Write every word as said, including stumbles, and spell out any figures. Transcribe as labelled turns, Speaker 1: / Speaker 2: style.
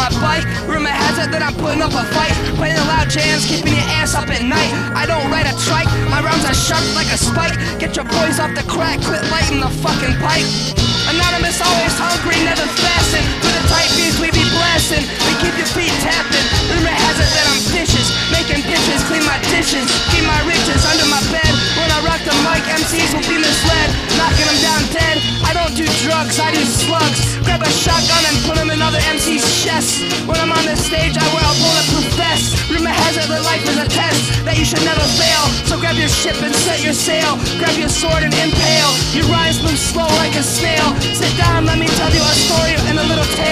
Speaker 1: my bike. Rumor has it that I'm putting up a fight, playing the loud jams, keeping your ass up at night. I don't ride a trike, my rounds are sharp like a spike. Get your boys off the crack, quit lighting the fucking pipe. Anonymous, always hungry, never fasting. For the tight beats we be blasting, we keep your feet tapping. Rumor has it that I'm vicious, making bitches clean my dishes, keep my riches under my bed. When I rock the mic, M Cs will be misled, knocking them down dead. I don't do drugs, I do slugs. Grab a shotgun and put them in other M C's chests. When I'm on the stage, I wear a bulletproof vest. Rumor has it that life is a test, that you should never fail. So grab your ship and set your sail, grab your sword and impale. Your rhymes move slow like a snail. Sit down, let me tell you a story and a little tale.